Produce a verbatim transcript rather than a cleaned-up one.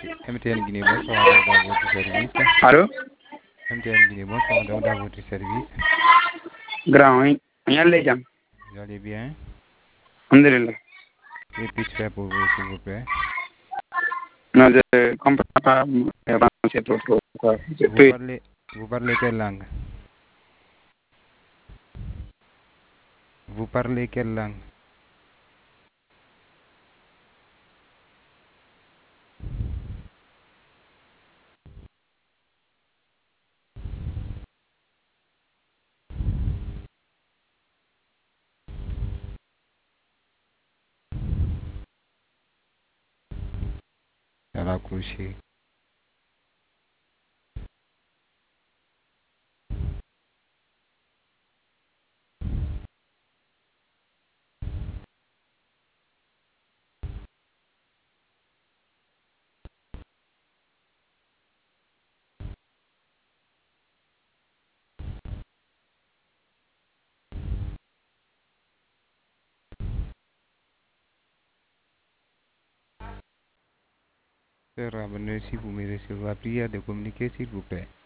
M T N Guinée, bonsoir, donc dans votre service. Allô? M T N Guinée, bonsoir, donc dans votre service. Grand, oui. Yàlla jàmm. Vous allez bien? Alhamdulillah. Que puis-je faire pour vous, s'il vous plaît? Non, je ne comprends pas euh, français trop trop. Quoi. Je Vous peux... parlez, vous parlez quelle langue? Vous parlez quelle langue? À raccrocher. Sœur Rabanel, si vous me recevez, prière de communiquer, s'il vous plaît.